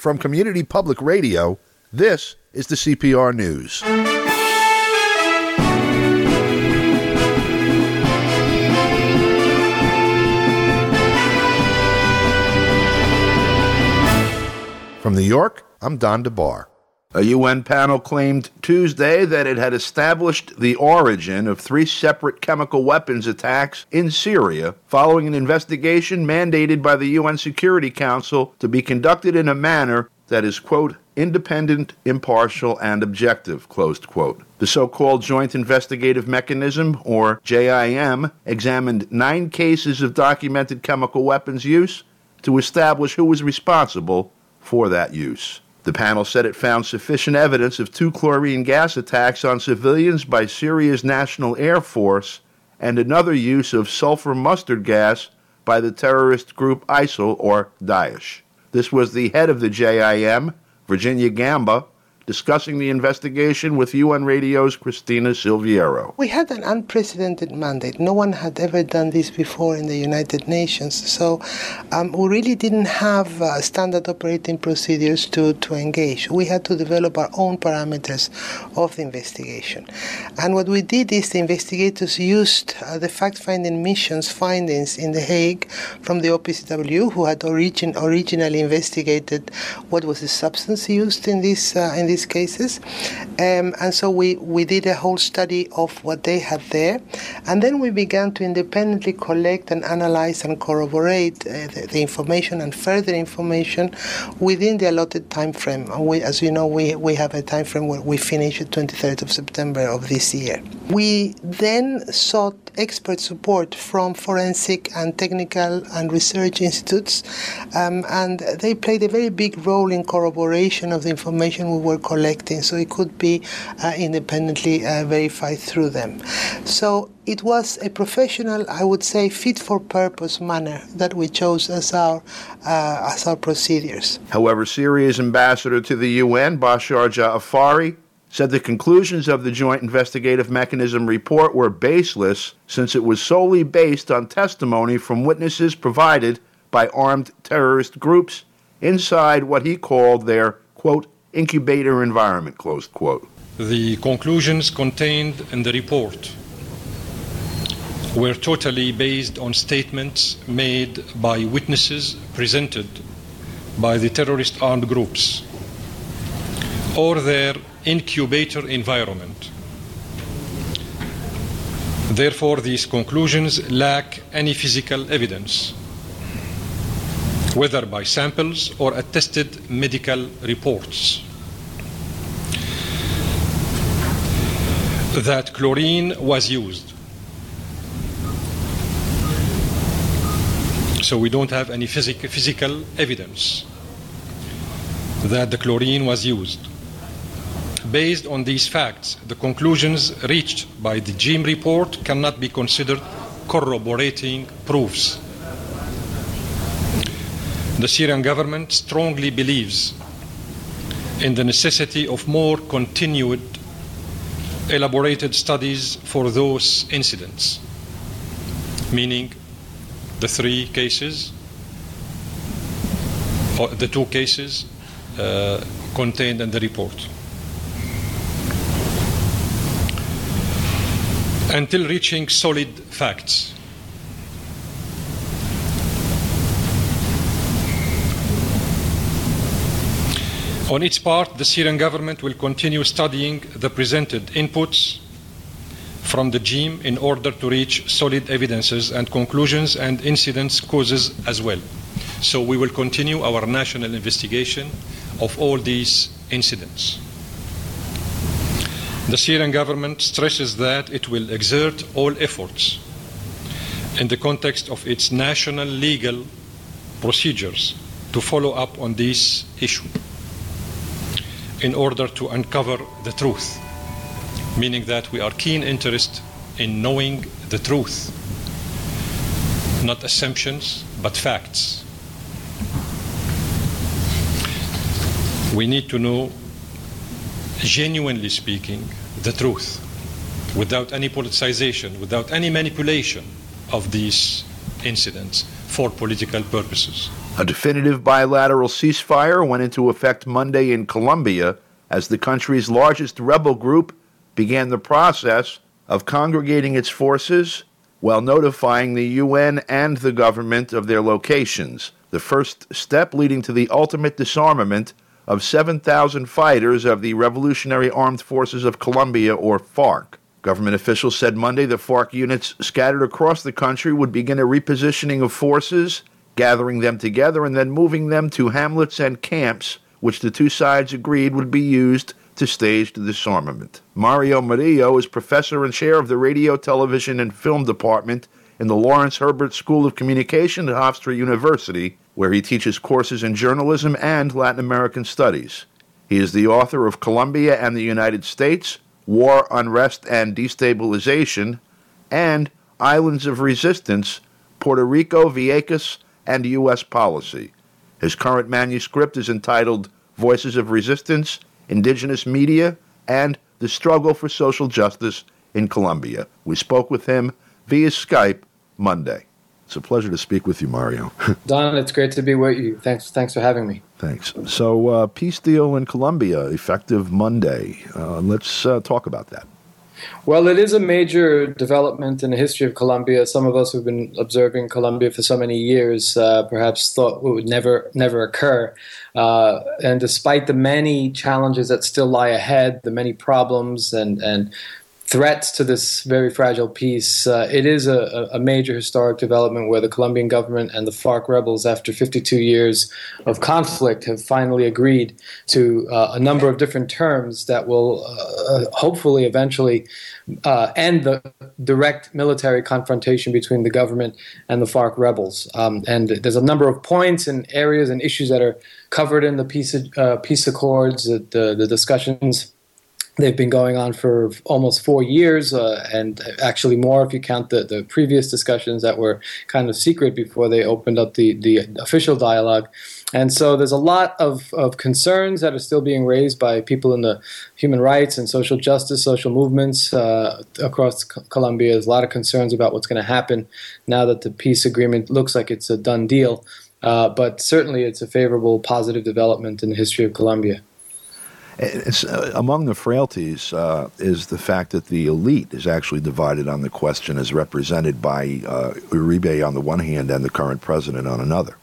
From Community Public Radio, this is the CPR News. From New York, I'm Don DeBar. A UN panel claimed Tuesday that it had established the origin of 3 separate chemical weapons attacks in Syria following an investigation mandated by the UN Security Council to be conducted in a manner that is, quote, independent, impartial, and objective, closed quote. The so-called Joint Investigative Mechanism, or JIM, examined 9 cases of documented chemical weapons use to establish who was responsible for that use. The panel said it found sufficient evidence of 2 chlorine gas attacks on civilians by Syria's National Air Force and another use of sulfur mustard gas by the terrorist group ISIL, or Daesh. This was the head of the JIM, Virginia Gamba, discussing the investigation with UN Radio's Christina Silviero. We had an unprecedented mandate. No one had ever done this before in the United Nations. So we really didn't have standard operating procedures to engage. We had to develop our own parameters of the investigation. And what we did is the investigators used the fact-finding mission's findings in The Hague from the OPCW, who had originally investigated what was the substance used in these cases, and so we did a whole study of what they had there, and then we began to independently collect and analyze and corroborate the information and further information within the allotted time frame. As you know, we have a time frame where we finish the 23rd of September of this year. We then sought expert support from forensic and technical and research institutes, and they played a very big role in corroboration of the information we were collecting, so it could be independently verified through them. So it was a professional, I would say, fit-for-purpose manner that we chose as our procedures. However, Syria's ambassador to the UN, Bashar Ja'afari, said the conclusions of the Joint Investigative Mechanism report were baseless since it was solely based on testimony from witnesses provided by armed terrorist groups inside what he called their, quote, incubator environment, closed quote. The conclusions contained in the report were totally based on statements made by witnesses presented by the terrorist armed groups or their incubator environment. Therefore, these conclusions lack any physical evidence, whether by samples or attested medical reports, that chlorine was used. So we don't have any physical evidence that the chlorine was used. Based on these facts, the conclusions reached by the JIM report cannot be considered corroborating proofs. The Syrian government strongly believes in the necessity of more continued, elaborated studies for those incidents, meaning the 3 cases, or the 2 cases contained in the report, until reaching solid facts. On its part, the Syrian government will continue studying the presented inputs from the JIM in order to reach solid evidences and conclusions and incidents causes as well. So we will continue our national investigation of all these incidents. The Syrian government stresses that it will exert all efforts in the context of its national legal procedures to follow up on this issue in order to uncover the truth, meaning that we are keen interest in knowing the truth, not assumptions, but facts. We need to know, genuinely speaking, the truth, without any politicization, without any manipulation of these incidents for political purposes. A definitive bilateral ceasefire went into effect Monday in Colombia as the country's largest rebel group began the process of congregating its forces while notifying the UN and the government of their locations, the first step leading to the ultimate disarmament of 7,000 fighters of the Revolutionary Armed Forces of Colombia, or FARC. Government officials said Monday the FARC units scattered across the country would begin a repositioning of forces, gathering them together and then moving them to hamlets and camps, which the two sides agreed would be used to stage the disarmament. Mario Murillo is professor and chair of the Radio, Television, and Film Department in the Lawrence Herbert School of Communication at Hofstra University, where he teaches courses in journalism and Latin American studies. He is the author of Colombia and the United States, War, Unrest, and Destabilization, and Islands of Resistance, Puerto Rico, Vieques, and U.S. Policy. His current manuscript is entitled Voices of Resistance, Indigenous Media, and the Struggle for Social Justice in Colombia. We spoke with him via Skype Monday. It's a pleasure to speak with you, Mario. Don, it's great to be with you. Thanks for having me. Thanks. So, peace deal in Colombia, effective Monday. Let's talk about that. Well, it is a major development in the history of Colombia. Some of us who've been observing Colombia for so many years perhaps thought it would never occur. And despite the many challenges that still lie ahead, the many problems and threats to this very fragile peace, it is a major historic development where the Colombian government and the FARC rebels, after 52 years of conflict, have finally agreed to a number of different terms that will hopefully eventually end the direct military confrontation between the government and the FARC rebels. And there's a number of points and areas and issues that are covered in the peace accords, the discussions. They've been going on for almost 4 years, and actually more if you count the previous discussions that were kind of secret before they opened up the official dialogue. And so there's a lot of concerns that are still being raised by people in the human rights and social justice, social movements across Colombia. There's a lot of concerns about what's going to happen now that the peace agreement looks like it's a done deal. But certainly it's a favorable, positive development in the history of Colombia. It's, among the frailties is the fact that the elite is actually divided on the question as represented by Uribe on the one hand and the current president on another.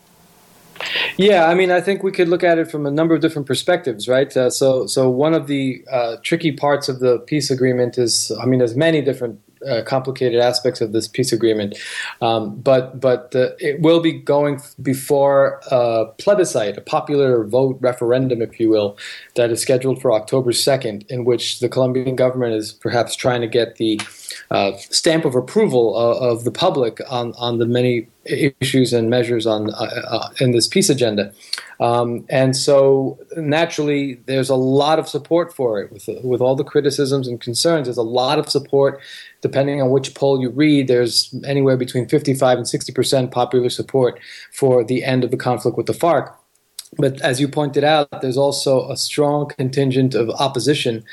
Yeah, I mean, I think we could look at it from a number of different perspectives, right? So one of the tricky parts of the peace agreement is, I mean, there's many different complicated aspects of this peace agreement, but it will be going before a plebiscite, a popular vote referendum, if you will, that is scheduled for October 2nd, in which the Colombian government is perhaps trying to get the stamp of approval of the public on the many issues and measures in this peace agenda. And so naturally, there's a lot of support for it. With all the criticisms and concerns, there's a lot of support. Depending on which poll you read, there's anywhere between 55 and 60% popular support for the end of the conflict with the FARC. But as you pointed out, there's also a strong contingent of opposition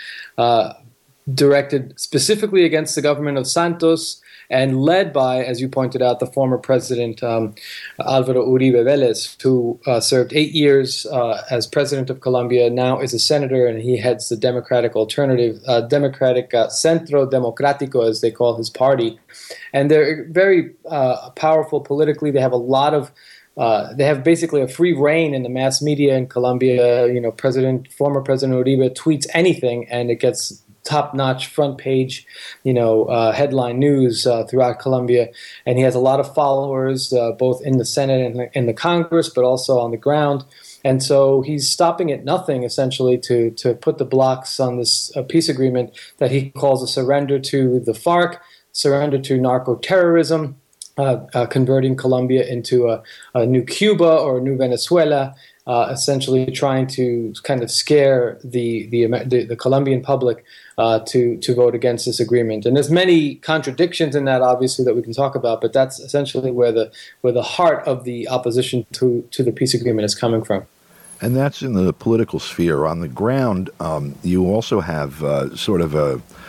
directed specifically against the government of Santos and led by, as you pointed out, the former president Álvaro Uribe Vélez, who served 8 years as president of Colombia, now is a senator, and he heads the Democratic Alternative, Centro Democrático, as they call his party. And they're very powerful politically. They have a lot of they have basically a free reign in the mass media in Colombia. You know, former President Uribe tweets anything, and it gets top-notch front page, headline news throughout Colombia. And he has a lot of followers, both in the Senate and in the Congress, but also on the ground. And so he's stopping at nothing, essentially, to put the blocks on this peace agreement that he calls a surrender to the FARC, surrender to narco-terrorism, converting Colombia into a new Cuba or a new Venezuela, essentially trying to kind of scare the Colombian public to vote against this agreement. And there's many contradictions in that, obviously, that we can talk about, but that's essentially where the heart of the opposition to the peace agreement is coming from. And that's in the political sphere. On the ground, you also have sort of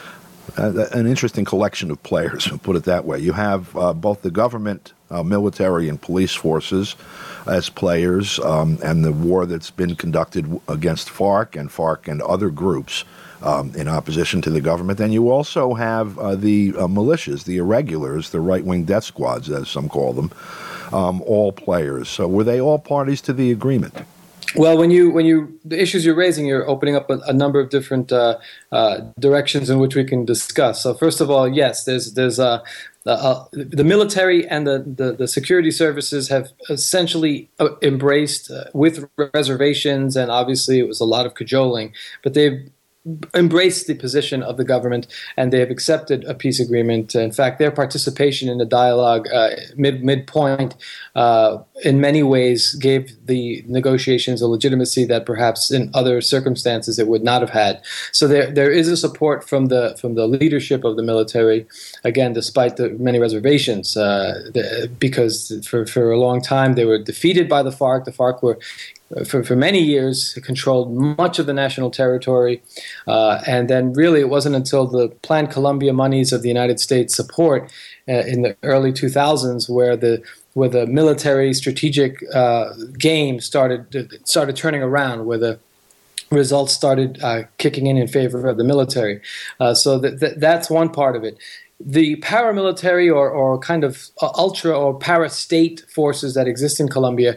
An interesting collection of players, we'll put it that way. You have both the government, military, and police forces as players, and the war that's been conducted against FARC and other groups in opposition to the government. Then you also have the militias, the irregulars, the right-wing death squads, as some call them, all players. So were they all parties to the agreement? Well, the issues you're raising, you're opening up a number of different directions in which we can discuss. So, first of all, yes, there's the military and the security services have essentially embraced with reservations, and obviously it was a lot of cajoling, but they've embraced the position of the government, and they have accepted a peace agreement. In fact, their participation in the dialogue midpoint in many ways gave the negotiations a legitimacy that perhaps in other circumstances it would not have had. So there is a support from the leadership of the military, again, despite the many reservations, because for a long time they were defeated by the FARC. The FARC were for many years controlled much of the national territory, and then really it wasn't until the Plan Colombia monies of the United States support in the early 2000s where the military strategic game started turning around, where the results started kicking in favor of the military. So that's one part of it. The paramilitary or kind of ultra or para-state forces that exist in Colombia,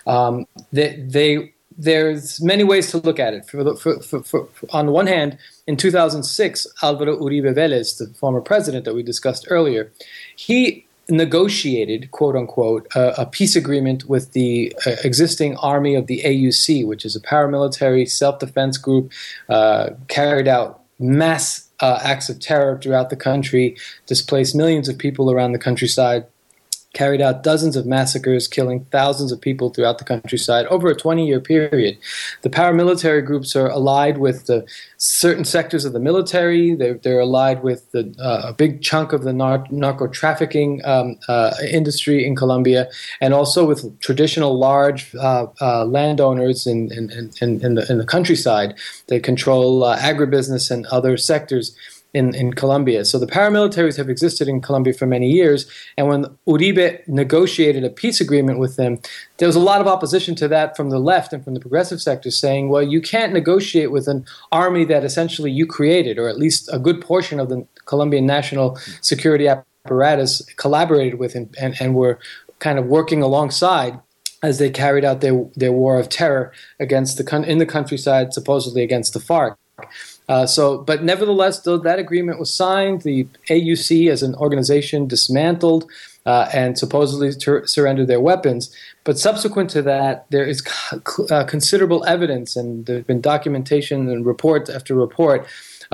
there's many ways to look at it. On the one hand, in 2006, Álvaro Uribe Vélez, the former president that we discussed earlier, he negotiated, quote unquote, a peace agreement with the existing army of the AUC, which is a paramilitary self-defense group, carried out mass acts of terror throughout the country, displaced millions of people around the countryside, carried out dozens of massacres, killing thousands of people throughout the countryside over a 20-year period. The paramilitary groups are allied with certain sectors of the military. They're allied with a big chunk of the narco-trafficking industry in Colombia, and also with traditional large landowners in the countryside. They control agribusiness and other sectors in Colombia. So the paramilitaries have existed in Colombia for many years, and when Uribe negotiated a peace agreement with them, there was a lot of opposition to that from the left and from the progressive sector, saying, well, you can't negotiate with an army that essentially you created, or at least a good portion of the Colombian national security apparatus collaborated with and were kind of working alongside as they carried out their war of terror against in the countryside, supposedly against the FARC. But nevertheless, though that agreement was signed, the AUC as an organization dismantled and supposedly surrendered their weapons. But subsequent to that, there is considerable evidence, and there have been documentation and report after report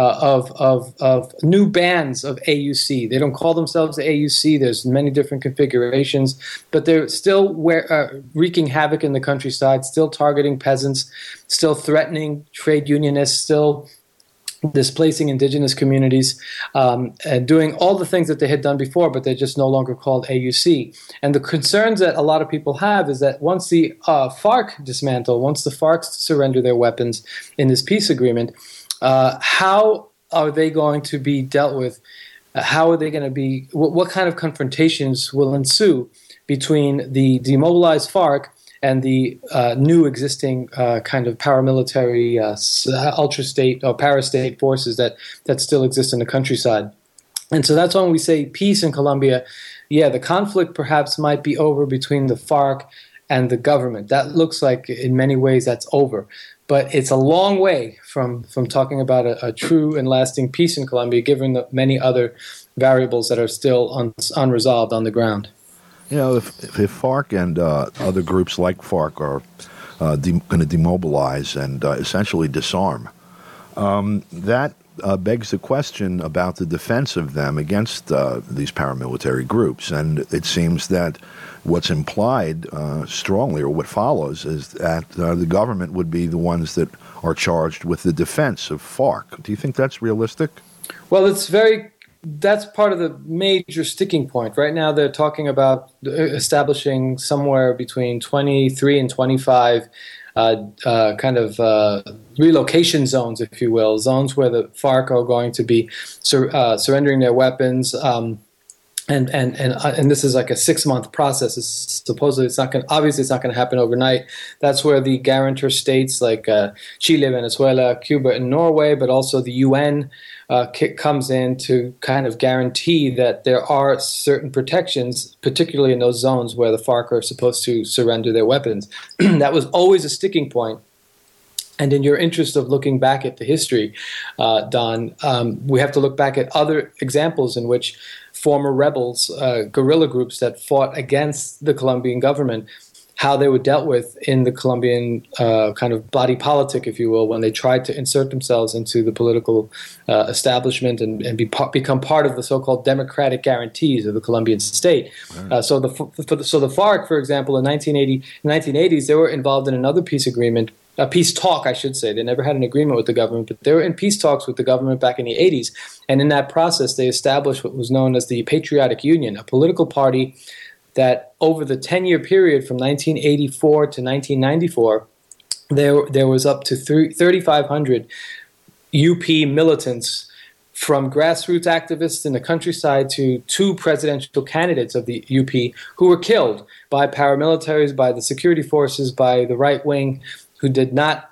of new bands of AUC. They don't call themselves the AUC. There's many different configurations, but they're still wreaking havoc in the countryside, still targeting peasants, still threatening trade unionists, still displacing indigenous communities, and doing all the things that they had done before, but they're just no longer called AUC. And the concerns that a lot of people have is that once the FARC dismantle, once the FARC surrender their weapons in this peace agreement, how are they going to be dealt with? How are they going to be? What kind of confrontations will ensue between the demobilized FARC and the new existing kind of paramilitary ultra-state or parastate forces that still exist in the countryside? And so that's when we say peace in Colombia. Yeah, the conflict perhaps might be over between the FARC and the government. That looks like in many ways that's over. But it's a long way from talking about a true and lasting peace in Colombia, given the many other variables that are still unresolved on the ground. You know, if FARC and other groups like FARC are going to demobilize and essentially disarm, that begs the question about the defense of them against these paramilitary groups. And it seems that what's implied strongly, or what follows, is that the government would be the ones that are charged with the defense of FARC. Do you think that's realistic? Well, that's part of the major sticking point. Right now they're talking about establishing somewhere between 23 and 25 relocation zones, if you will, zones where the FARC are going to be surrendering their weapons. And this is like a 6-month process. Supposedly, it's not going to happen overnight. That's where the guarantor states like Chile, Venezuela, Cuba, and Norway, but also the UN comes in to kind of guarantee that there are certain protections, particularly in those zones where the FARC are supposed to surrender their weapons. That was always a sticking point. And in your interest of looking back at the history, Don, we have to look back at other examples in which former rebels, guerrilla groups that fought against the Colombian government, how they were dealt with in the Colombian kind of body politic, if you will, when they tried to insert themselves into the political establishment and become part of the so-called democratic guarantees of the Colombian state. Right. So the FARC, for example, in 1980s, they were involved in another peace agreement. A peace talk, I should say. They never had an agreement with the government, but they were in peace talks with the government back in the 80s. And in that process, they established what was known as the Patriotic Union, a political party that over the 10-year period from 1984 to 1994, there was up to 3,500 UP militants, from grassroots activists in the countryside to 2 presidential candidates of the UP who were killed by paramilitaries, by the security forces, by the right wing, who did not,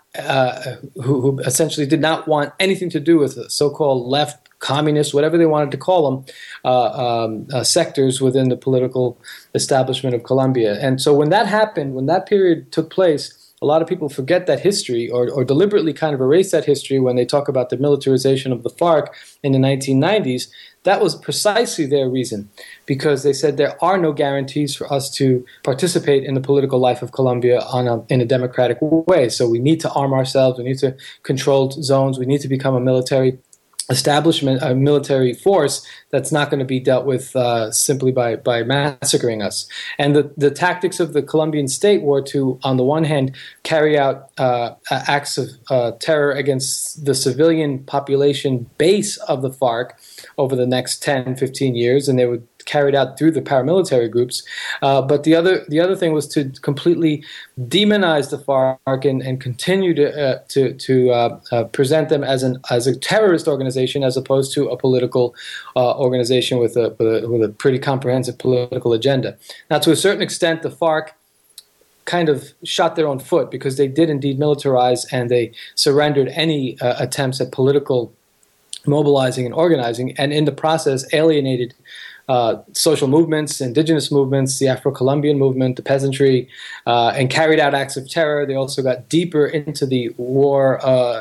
who essentially did not want anything to do with the so-called left, communists, whatever they wanted to call them, sectors within the political establishment of Colombia. And so when that happened, when that period took place, a lot of people forget that history or deliberately kind of erase that history when they talk about the militarization of the FARC in the 1990s. That was precisely their reason, because they said there are no guarantees for us to participate in the political life of Colombia in a democratic way. So we need to arm ourselves, we need to control zones, we need to become a military establishment, a military force that's not going to be dealt with simply by massacring us. And the tactics of the Colombian state were to, on the one hand, carry out acts of terror against the civilian population base of the FARC over the next 10, 15 years, and they would carried out through the paramilitary groups. But the other thing was to completely demonize the FARC and continue to present them as a terrorist organization as opposed to a political organization with a pretty comprehensive political agenda. Now, to a certain extent, the FARC kind of shot their own foot, because they did indeed militarize and they surrendered any attempts at political mobilizing and organizing, and in the process alienated social movements, indigenous movements, the Afro-Colombian movement, the peasantry, and carried out acts of terror. They also got deeper into the war,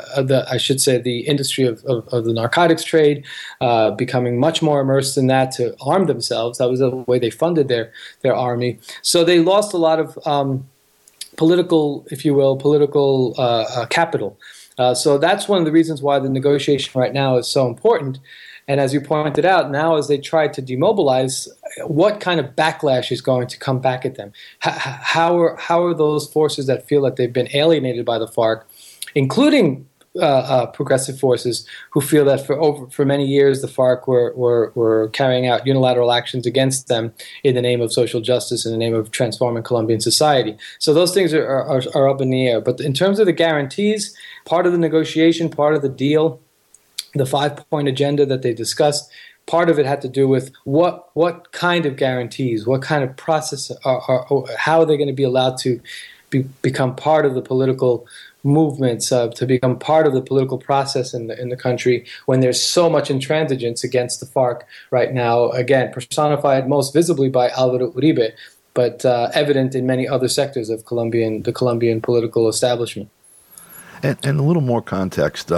the industry of the narcotics trade, becoming much more immersed in that to arm themselves. That was the way they funded their army. So they lost a lot of political, if you will, capital. So that's one of the reasons why the negotiation right now is so important. And as you pointed out, now as they try to demobilize, what kind of backlash is going to come back at them? How are those forces that feel that they've been alienated by the FARC, including progressive forces who feel that for many years the FARC were carrying out unilateral actions against them in the name of social justice, in the name of transforming Colombian society? So those things are up in the air. But in terms of the guarantees, part of the negotiation, part of the deal, the 5-point agenda that they discussed, part of it had to do with what kind of guarantees, what kind of process, how are they going to be allowed to become part of the political movements, to become part of the political process in the country when there's so much intransigence against the FARC right now, again, personified most visibly by Álvaro Uribe, but evident in many other sectors of the Colombian political establishment. And a little more context.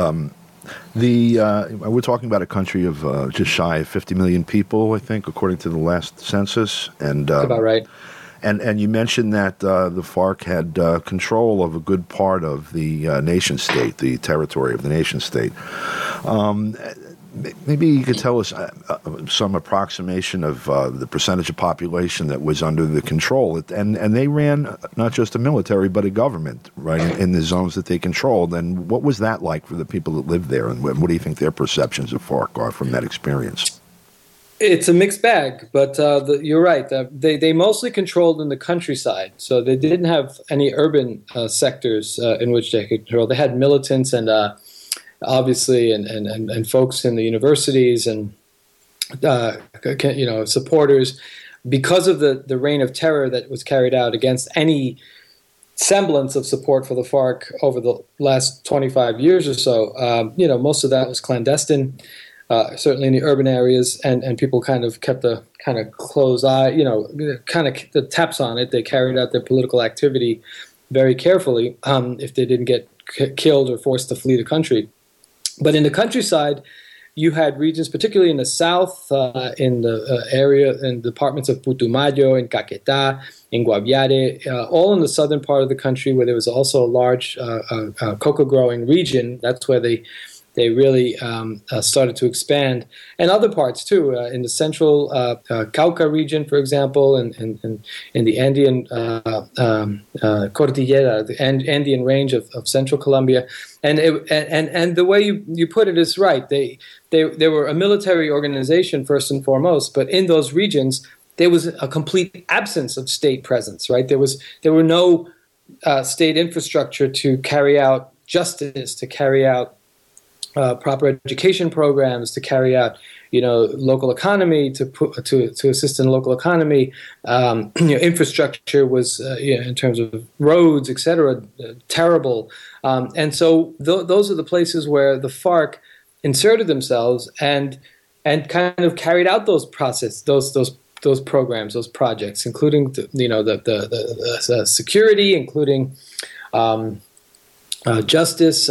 We're talking about a country of just shy of 50 million people, I think, according to the last census. And that's about right. And you mentioned that the FARC had control of a good part of the nation state, the territory of the nation state. Maybe you could tell us some approximation of the percentage of population that was under the control. And they ran not just a military, but a government, right, in the zones that they controlled. And what was that like for the people that lived there? And what do you think their perceptions of FARC are from that experience? It's a mixed bag, but you're right. They mostly controlled in the countryside, so they didn't have any urban sectors in which they could control. They had militants and obviously and folks in the universities and supporters, because of the reign of terror that was carried out against any semblance of support for the FARC over the last 25 years or so. Most of that was clandestine. Certainly in the urban areas, and people kind of kept a kind of close eye, kind of the taps on it. They carried out their political activity very carefully if they didn't get killed or forced to flee the country. But in the countryside, you had regions, particularly in the south, in the area, in departments of Putumayo, in Caquetá, in Guaviare, all in the southern part of the country where there was also a large cocoa growing region. That's where they really started to expand, and other parts too, in the central Cauca region, for example, and in the Andean Cordillera, the Andean range of central Colombia. And the way you put it is right. They were a military organization first and foremost, but in those regions there was a complete absence of state presence. Right, there were no state infrastructure to carry out justice, to carry out proper education programs, to carry out, local economy, to assist in the local economy. Infrastructure was, in terms of roads, etc., terrible. And so those are the places where the FARC inserted themselves and kind of carried out those those programs, those projects, including the security, including. Justice,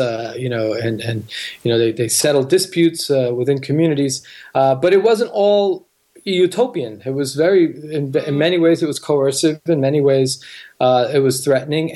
they settled disputes within communities, but it wasn't all utopian. It was in many ways, it was coercive. In many ways, it was threatening,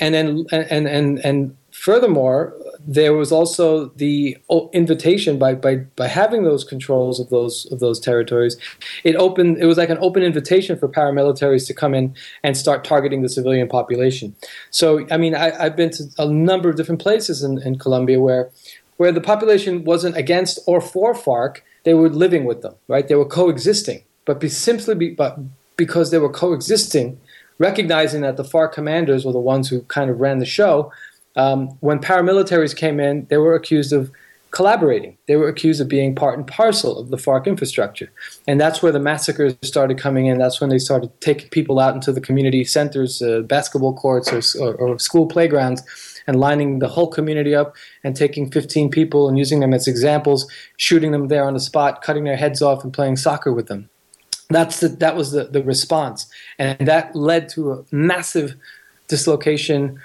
and furthermore, there was also the invitation by having those controls of those territories. It was like an open invitation for paramilitaries to come in and start targeting the civilian population. So, I mean, I've been to a number of different places in Colombia where the population wasn't against or for FARC. They were living with them, right? They were coexisting, but because they were coexisting, recognizing that the FARC commanders were the ones who kind of ran the show. When paramilitaries came in, they were accused of collaborating. They were accused of being part and parcel of the FARC infrastructure. And that's where the massacres started coming in. That's when they started taking people out into the community centers, basketball courts or school playgrounds, and lining the whole community up and taking 15 people and using them as examples, shooting them there on the spot, cutting their heads off and playing soccer with them. That was the response. And that led to a massive dislocation,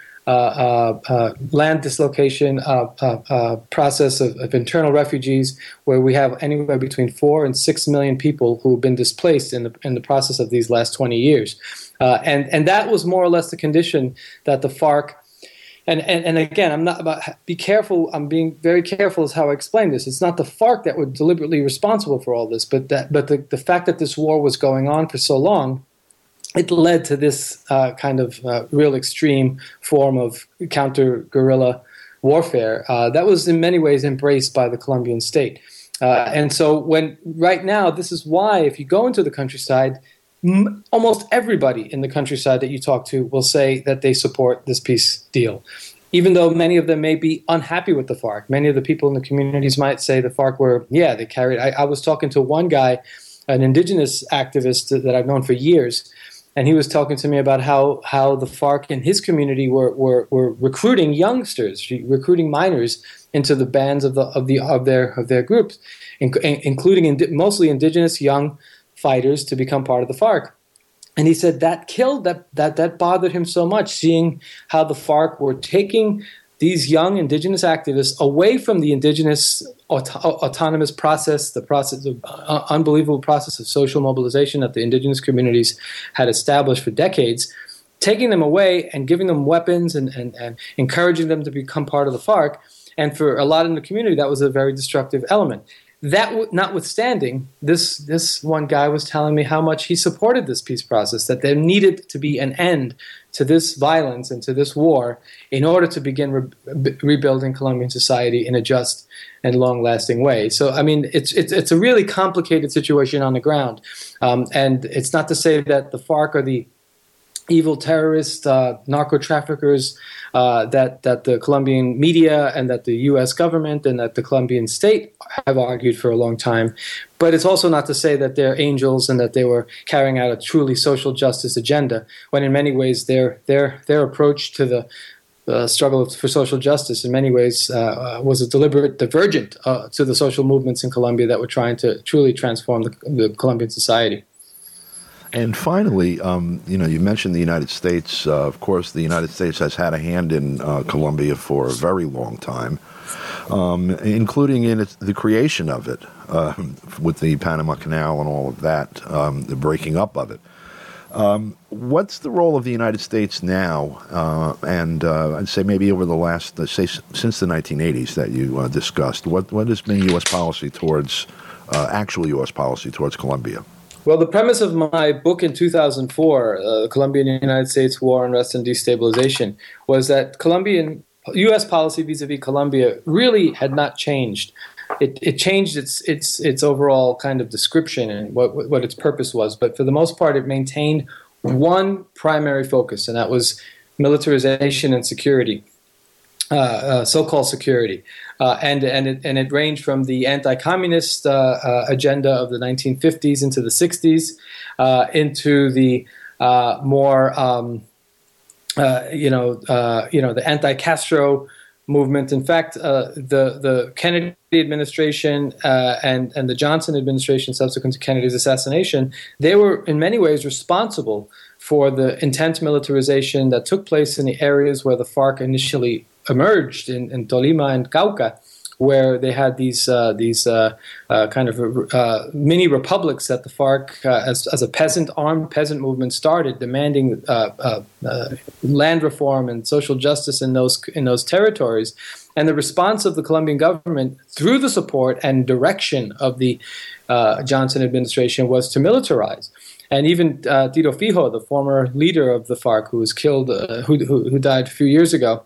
land dislocation, process of internal refugees, where we have anywhere between 4 and 6 million people who have been displaced in the process of these last 20 years. And that was more or less the condition that the FARC, and again, be careful, I'm being very careful as how I explain this. It's not the FARC that were deliberately responsible for all this, but the fact that this war was going on for so long, it led to this kind of real extreme form of counter-guerrilla warfare that was in many ways embraced by the Colombian state. And so right now, this is why if you go into the countryside, almost everybody in the countryside that you talk to will say that they support this peace deal, even though many of them may be unhappy with the FARC. Many of the people in the communities might say the FARC they carried. I was talking to one guy, an indigenous activist that I've known for years, and he was talking to me about how the FARC in his community were recruiting youngsters, recruiting minors into the bands of their groups, including mostly indigenous young fighters to become part of the FARC. And he said that bothered him so much, seeing how the FARC were taking these young indigenous activists away from the indigenous autonomous process, the unbelievable process of social mobilization that the indigenous communities had established for decades, taking them away and giving them weapons and encouraging them to become part of the FARC. And for a lot in the community, that was a very destructive element. that notwithstanding, this one guy was telling me how much he supported this peace process, that there needed to be an end to this violence and to this war in order to begin rebuilding Colombian society in a just and long-lasting way. So, I mean, it's a really complicated situation on the ground, and it's not to say that the FARC are the evil terrorist narco-traffickers that the Colombian media and that the U.S. government and that the Colombian state have argued for a long time. But it's also not to say that they're angels and that they were carrying out a truly social justice agenda, when in many ways their approach to the struggle for social justice in many ways was a deliberate divergent to the social movements in Colombia that were trying to truly transform the Colombian society. And finally, you mentioned the United States. Of course, the United States has had a hand in Colombia for a very long time, including in the creation of it, with the Panama Canal and all of that, the breaking up of it. What's the role of the United States now, and I'd say maybe over the last, since the 1980s that you discussed, what has been U.S. policy towards, actual U.S. policy towards Colombia? Well, the premise of my book in 2004, The Colombian and United States War, Unrest, and Destabilization, was that U.S. policy vis-a-vis Colombia really had not changed. It changed its overall kind of description and what its purpose was, but for the most part, it maintained one primary focus, and that was militarization and security, so-called security. And it ranged from the anti-communist agenda of the 1950s into the 60s, into the more the anti-Castro movement. In fact, the Kennedy administration and the Johnson administration subsequent to Kennedy's assassination, they were in many ways responsible for the intense militarization that took place in the areas where the FARC initially emerged in Tolima and Cauca, where they had these kind of mini republics that the FARC, as a armed peasant movement, started demanding land reform and social justice in those territories. And the response of the Colombian government, through the support and direction of the Johnson administration, was to militarize. And even Tito Fijo, the former leader of the FARC, who was killed, who died a few years ago,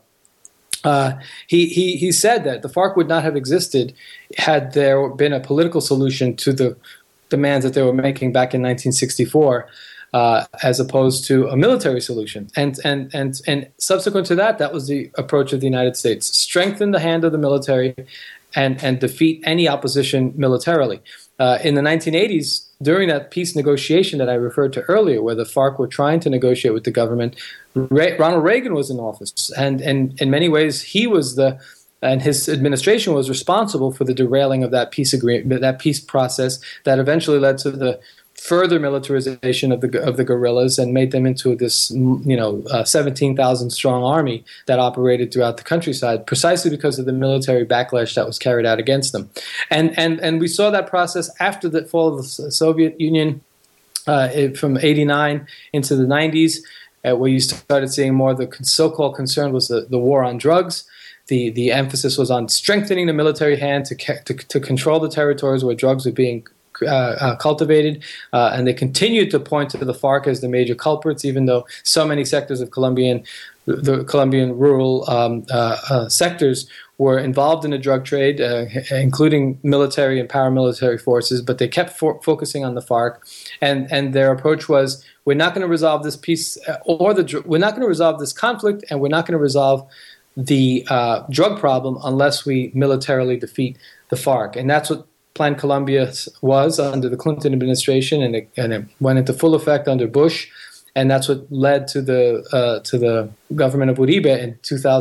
he said that the FARC would not have existed had there been a political solution to the demands that they were making back in 1964, as opposed to a military solution. And subsequent to that, that was the approach of the United States: strengthen the hand of the military and defeat any opposition militarily. In the 1980s, during that peace negotiation that I referred to earlier, where the FARC were trying to negotiate with the government, Ronald Reagan was in office, and in many ways and his administration was responsible for the derailing of that peace agreement, that peace process that eventually led to the further militarization of the guerrillas and made them into this 17,000 strong army that operated throughout the countryside, precisely because of the military backlash that was carried out against them. And we saw that process after the fall of the Soviet Union, from '89 into the 90s, where you started seeing more of the so-called concern was the war on drugs. The emphasis was on strengthening the military hand to control the territories where drugs were being cultivated, and they continued to point to the FARC as the major culprits, even though so many sectors of the Colombian rural sectors were involved in the drug trade, including military and paramilitary forces, but they kept focusing on the FARC, and their approach was: we're not going to resolve this peace, we're not going to resolve this conflict, and we're not going to resolve the drug problem unless we militarily defeat the FARC. And that's what Plan Colombia was under the Clinton administration, and it went into full effect under Bush, and that's what led to the government of Uribe in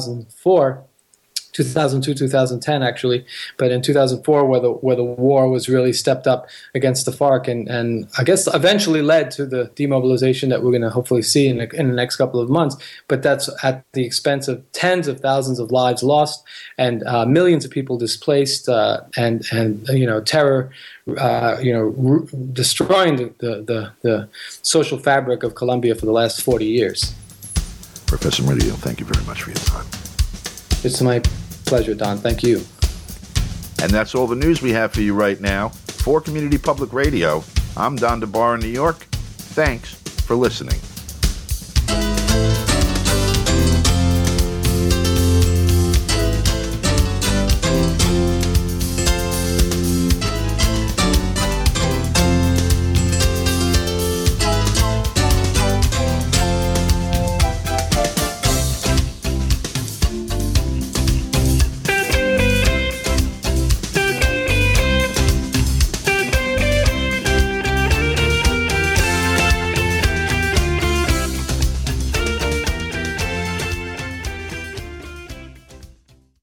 2002, 2010 actually, but in 2004 where the war was really stepped up against the FARC, and I guess eventually led to the demobilization that we're going to hopefully see in the next couple of months. But that's at the expense of tens of thousands of lives lost and millions of people displaced, and terror, destroying the social fabric of Colombia for the last 40 years. Professor Murillo, thank you very much for your time. It's my pleasure, Don. Thank you. And that's all the news we have for you right now. For Community Public Radio, I'm Don DeBar in New York. Thanks for listening.